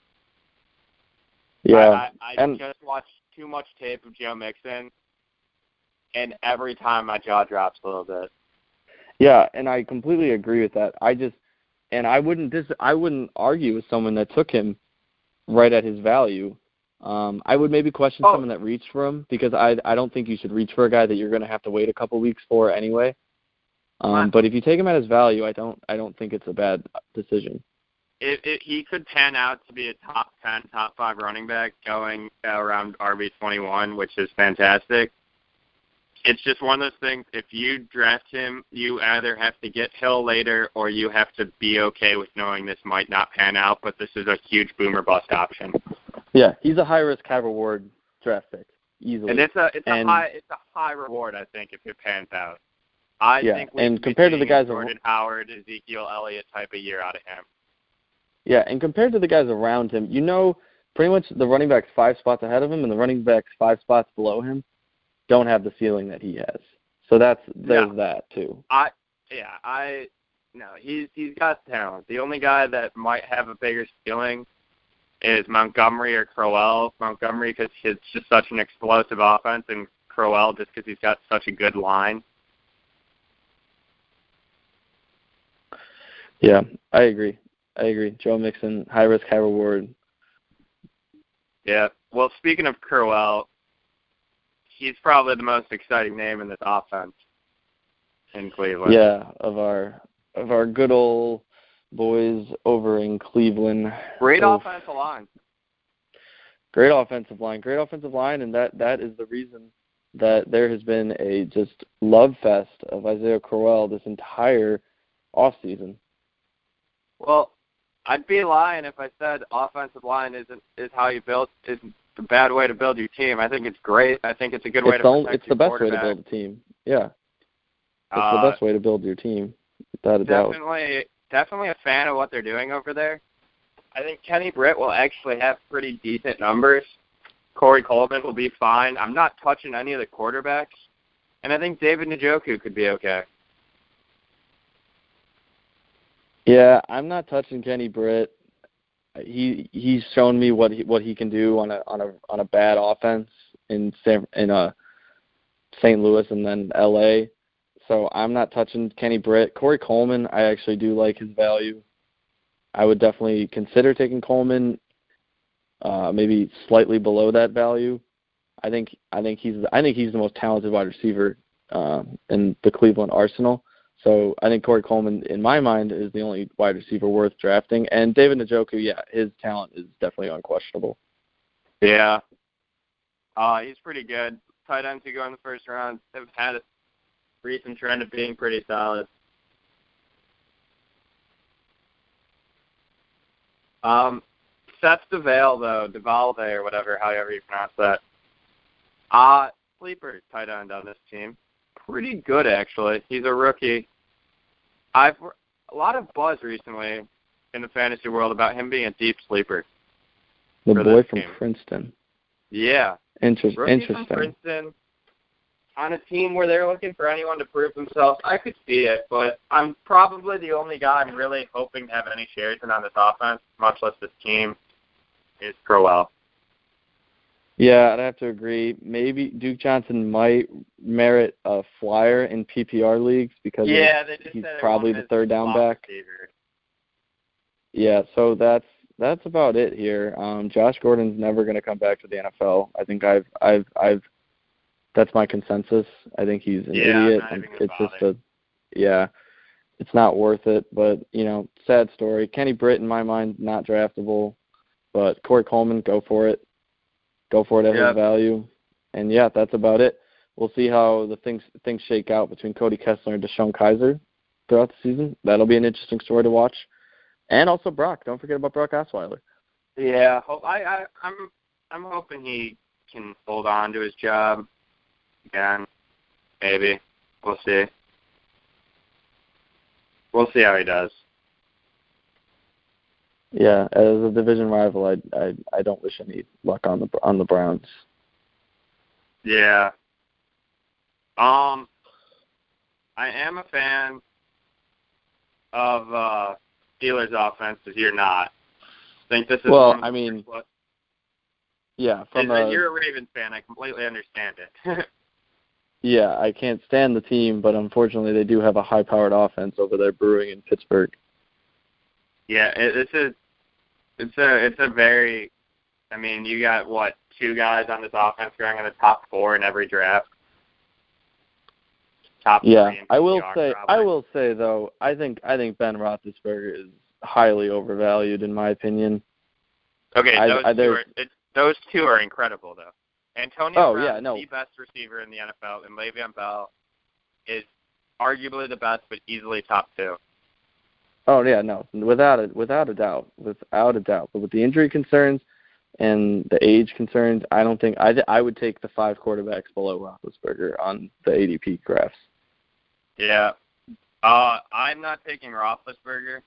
Yeah. I, I, I and just watched too much tape of Joe Mixon, and every time my jaw drops a little bit. Yeah, and I completely agree with that. I just, and I wouldn't dis, I wouldn't argue with someone that took him right at his value. Um, I would maybe question oh. someone that reached for him because I I don't think you should reach for a guy that you're going to have to wait a couple weeks for anyway. Um, but if you take him at his value, I don't I don't think it's a bad decision. it, it, he could pan out to be a top ten, top five running back going around R B twenty-one, which is fantastic. It's just one of those things, if you draft him, you either have to get Hill later or you have to be okay with knowing this might not pan out, but this is a huge boomer bust option. Yeah, he's a high-risk, high-reward draft pick, easily. And it's a it's and, a high it's a high reward, I think, if it pans out. I yeah, think we and compared to the guys Jordan Howard, Ezekiel Elliott type of year out of him. Yeah, and compared to the guys around him, you know pretty much the running backs five spots ahead of him and the running backs five spots below him don't have the ceiling that he has. So that's there's yeah. that too. I yeah, I no, he's he's got talent. The only guy that might have a bigger ceiling is Montgomery or Crowell. Montgomery because it's just such an explosive offense, and Crowell just because he's got such a good line. Yeah, I agree. I agree. Joe Mixon, high risk, high reward. Yeah. Well, speaking of Crowell, he's probably the most exciting name in this offense in Cleveland. Yeah, of our of our good old boys over in Cleveland. Great Oof. offensive line. Great offensive line. Great offensive line, and that, that is the reason that there has been a just love fest of Isaiah Crowell this entire offseason. Well, I'd be lying if I said offensive line isn't is how you build is a bad way to build your team. I think it's great. I think it's a good way it's to the, protect It's your the best way to quarterback. build a team. Yeah. It's uh, the best way to build your team, without a doubt. Definitely, definitely a fan of what they're doing over there. I think Kenny Britt will actually have pretty decent numbers. Corey Coleman will be fine. I'm not touching any of the quarterbacks. And I think David Njoku could be okay. Yeah, I'm not touching Kenny Britt. He he's shown me what he what he can do on a on a on a bad offense in San, in uh Saint Louis and then L A. So I'm not touching Kenny Britt. Corey Coleman, I actually do like his value. I would definitely consider taking Coleman, uh, maybe slightly below that value. I think I think he's I think he's the most talented wide receiver uh, in the Cleveland arsenal. So I think Corey Coleman, in my mind, is the only wide receiver worth drafting. And David Njoku, yeah, his talent is definitely unquestionable. Yeah. Uh, he's pretty good. Tight ends who go in the first round have had a recent trend of being pretty solid. Um, Seth DeVale, though, DeValve or whatever, however you pronounce that. Uh, sleeper tight end on this team. Pretty good, actually. He's a rookie. I've a lot of buzz recently in the fantasy world about him being a deep sleeper. The boy from team. Princeton. Yeah. Inter- rookie interesting. From Princeton, on a team where they're looking for anyone to prove themselves, I could see it, but I'm probably the only guy I'm really hoping to have any shares in on this offense, much less this team, is Crowell. Yeah, I'd have to agree. Maybe Duke Johnson might merit a flyer in P P R leagues because yeah, they just he's said probably the third down back. Receiver. Yeah, so that's that's about it here. Um, Josh Gordon's never going to come back to the N F L. I think I've I've I've that's my consensus. I think he's an yeah, idiot, not and even it's bother. just a yeah, it's not worth it. But you know, sad story. Kenny Britt, in my mind, not draftable, but Corey Coleman, go for it. Go for it at Yep. his value. And, yeah, that's about it. We'll see how the things things shake out between Cody Kessler and Deshaun Kaiser throughout the season. That'll be an interesting story to watch. And also Brock. Don't forget about Brock Osweiler. Yeah, hope, I, I, I'm I'm hoping he can hold on to his job again. Maybe. We'll see. We'll see how he does. Yeah, as a division rival, I I I don't wish any luck on the on the Browns. Yeah. Um, I am a fan of uh, Steelers' offense, as you're not. I think this is Well, one of the I mean, first- yeah, from and a, you're a Ravens fan. I completely understand it. yeah, I can't stand the team, but unfortunately, they do have a high-powered offense over there brewing in Pittsburgh. Yeah, it, it's a, it's a, it's a very. I mean, you got what two guys on this offense going in the top four in every draft. Top Yeah, three in I will P P R say, probably. I will say though, I think I think Ben Roethlisberger is highly overvalued in my opinion. Okay, I, those I, two are it's, those two are incredible though. Antonio oh, Brown yeah, is no. the best receiver in the N F L, and Le'Veon Bell is arguably the best, but easily top two. Oh yeah, no, without a without a doubt, without a doubt. But with the injury concerns and the age concerns, I don't think I I would take the five quarterbacks below Roethlisberger on the A D P graphs. Yeah, uh, I'm not taking Roethlisberger.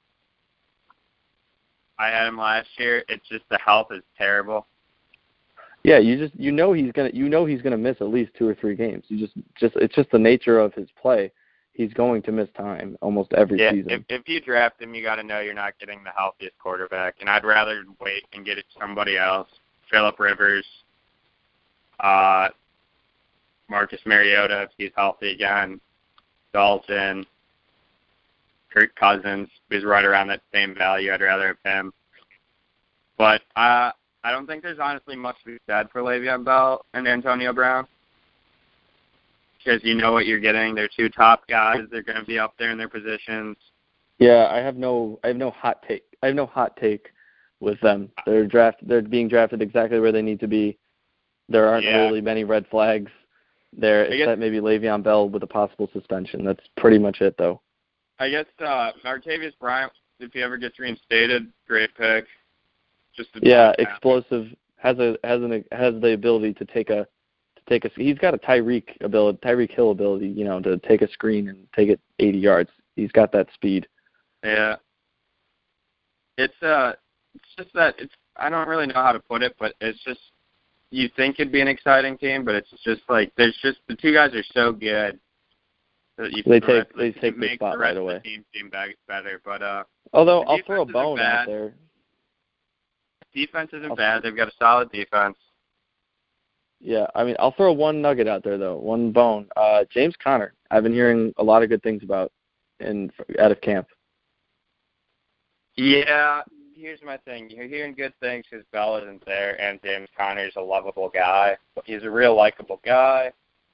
I had him last year. It's just the health is terrible. Yeah, you just you know he's gonna you know he's gonna miss at least two or three games. You just just it's just the nature of his play. He's going to miss time almost every yeah, season. If, if you draft him, you got to know you're not getting the healthiest quarterback, and I'd rather wait and get it somebody else. Phillip Rivers, uh, Marcus Mariota if he's healthy again, Dalton, Kirk Cousins, who's right around that same value. I'd rather have him. But uh, I don't think there's honestly much to be said for Le'Veon Bell and Antonio Brown. Because you know what you're getting. They're two top guys. They're going to be up there in their positions. Yeah, I have no I have no hot take. I have no hot take with them. They're draft they're being drafted exactly where they need to be. There aren't yeah. really many red flags there, I except guess, maybe Le'Veon Bell with a possible suspension. That's pretty much it, though. I guess uh, Martavis Bryant, if he ever gets reinstated, great pick. Just a yeah, explosive. Has a has an has the ability to take a to take a. He's got a Tyreek ability, Tyreek Hill ability, you know, to take a screen and take it eighty yards. He's got that speed. Yeah. It's uh, it's just that it's. I don't really know how to put it, but it's just you think it'd be an exciting team, but it's just like there's just the two guys are so good that you they the take rest of they the, take the spot the right rest away. Of the team seem better, but uh. Although the I'll throw a defenses are bone bad. out there. Defense isn't I'll, bad. They've got a solid defense. Yeah, I mean, I'll throw one nugget out there though, one bone. Uh, James Conner, I've been hearing a lot of good things about in out of camp. Yeah, here's my thing. You're hearing good things because Bell isn't there, and James Conner's a lovable guy. He's a real likable guy.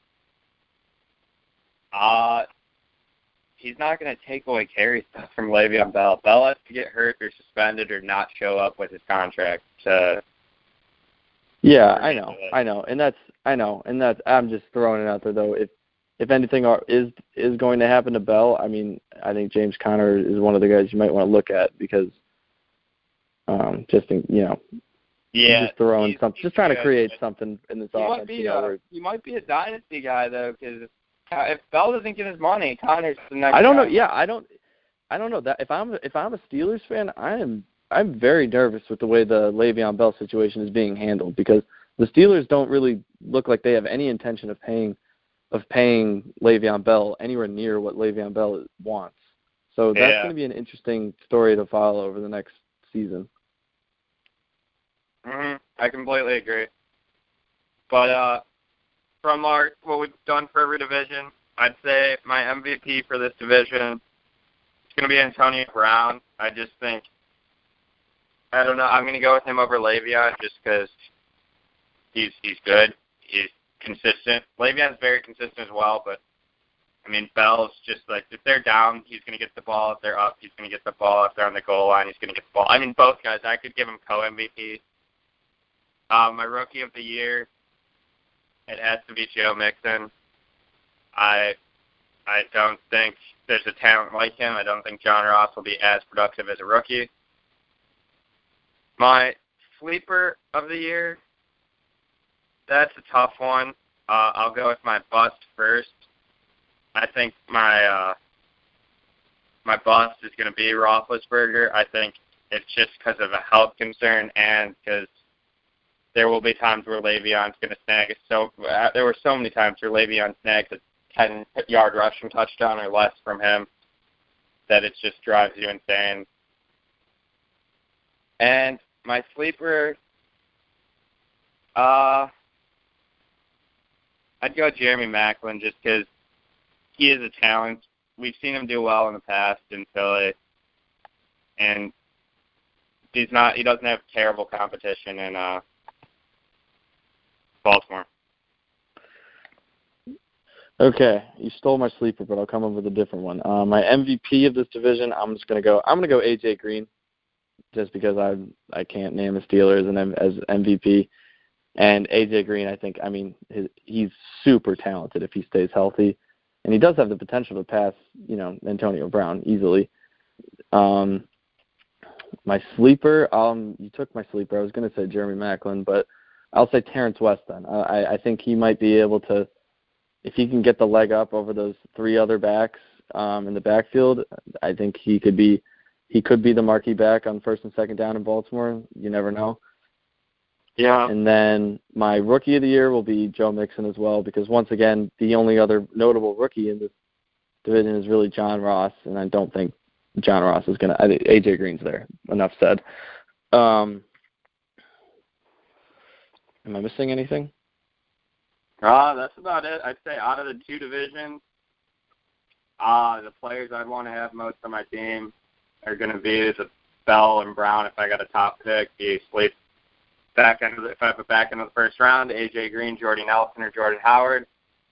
Uh, he's not going to take away carry stuff from Le'Veon Bell. Bell has to get hurt or suspended or not show up with his contract to. Yeah, I know, I know, and that's I know, and that's I'm just throwing it out there though. If if anything are, is is going to happen to Bell, I mean, I think James Conner is one of the guys you might want to look at because, um, just in, you know, yeah, just throwing something, just trying good. to create something in this he offense. Might be you know, a, where, he might be a dynasty guy though, because if Bell doesn't get his money, Conner's the next. I don't know. guy. Yeah, I don't. I don't know that if I'm if I'm a Steelers fan, I am I'm very nervous with the way the Le'Veon Bell situation is being handled because the Steelers don't really look like they have any intention of paying of paying Le'Veon Bell anywhere near what Le'Veon Bell wants. So that's yeah. going to be an interesting story to follow over the next season. Mm-hmm. I completely agree. But uh, from our what we've done for every division, I'd say my M V P for this division is going to be Antonio Brown. I just think, I don't know, I'm going to go with him over Le'Veon just because he's he's good. He's consistent. Le'Veon's very consistent as well, but, I mean, Bell's just like, if they're down, he's going to get the ball. If they're up, he's going to get the ball. If they're on the goal line, he's going to get the ball. I mean, both guys. I could give him co-M V P. Um, my rookie of the year, it has to be Joe Mixon. I I don't think there's a talent like him. I don't think John Ross will be as productive as a rookie. My sleeper of the year, that's a tough one. Uh, I'll go with my bust first. I think my uh, my bust is going to be Roethlisberger. I think it's just because of a health concern and because there will be times where Le'Veon's going to snag it. So uh, there were so many times where Le'Veon snagged a ten-yard rushing touchdown or less from him that it just drives you insane. And my sleeper, uh, I'd go Jeremy Maclin just because he is a talent. We've seen him do well in the past in Philly, and he's not. He doesn't have terrible competition in uh, Baltimore. Okay, you stole my sleeper, but I'll come up with a different one. Uh, my M V P of this division, I'm just gonna go. I'm gonna go A J Green, just because I I can't name a Steeler as an M- as M V P. And A J Green, I think, I mean, his, he's super talented if he stays healthy, and he does have the potential to pass, you know, Antonio Brown easily. Um, my sleeper, um, you took my sleeper. I was going to say Jeremy Maclin, but I'll say Terrence West then. I, I think he might be able to, if he can get the leg up over those three other backs um, in the backfield, I think he could be he could be the marquee back on first and second down in Baltimore. You never know. Yeah. And then my rookie of the year will be Joe Mixon as well, because once again, the only other notable rookie in this division is really John Ross, and I don't think John Ross is going to – A J Green's there. Enough said. Um, am I missing anything? Uh, that's about it. I'd say out of the two divisions, uh, the players I'd want to have most on my team are going to be the Bell and Brown if I got a top pick, the sleep back end of the, if I have a back end of the first round, A J Green, Jordy Nelson, or Jordan Howard.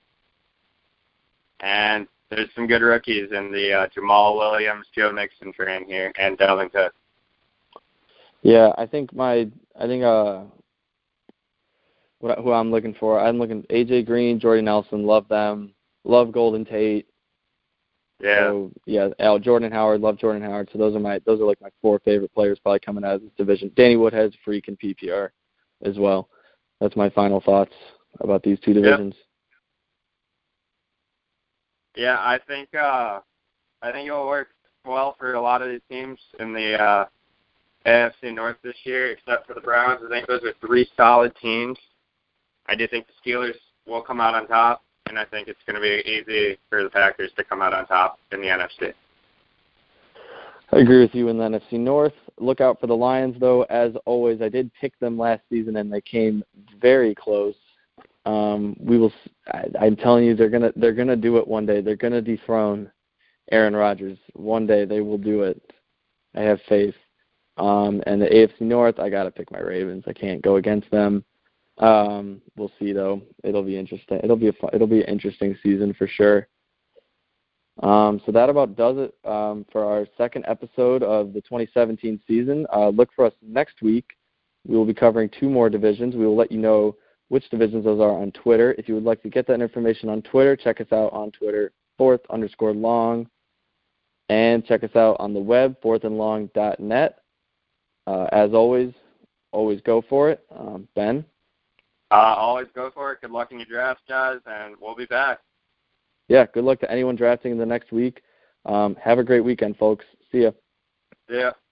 And there's some good rookies in the uh, Jamal Williams, Joe Mixon train here, and Dalvin Cook. Yeah, I think my I think uh what who I'm looking for, I'm looking A J Green, Jordy Nelson, love them, love Golden Tate. Yeah. So yeah, Al Jordan Howard, love Jordan Howard. So those are my those are like my four favorite players probably coming out of this division. Danny Woodhead's a freak in P P R as well. That's my final thoughts about these two divisions. Yeah, I think uh, I think it'll work well for a lot of these teams in the uh, A F C North this year, except for the Browns. I think those are three solid teams. I do think the Steelers will come out on top, and I think it's going to be easy for the Packers to come out on top in the N F C. I agree with you in the N F C North. Look out for the Lions, though. As always, I did pick them last season, and they came very close. Um, we will. I, I'm telling you, they're gonna they're gonna do it one day. They're gonna dethrone Aaron Rodgers one day. They will do it. I have faith. Um, and the A F C North, I gotta pick my Ravens. I can't go against them. Um, we'll see though. It'll be interesting. It'll be a fun, it'll be an interesting season for sure. Um, so that about does it um, for our second episode of the twenty seventeen season. Uh, look for us next week. We will be covering two more divisions. We will let you know which divisions those are on Twitter. If you would like to get that information on Twitter, check us out on Twitter, fourth underscore long, and check us out on the web, fourth and long dot net. Uh, as always, always go for it. Um, Ben? Uh, always go for it. Good luck in your drafts, guys, and we'll be back. Yeah, good luck to anyone drafting in the next week. Um, have a great weekend, folks. See ya. Yeah.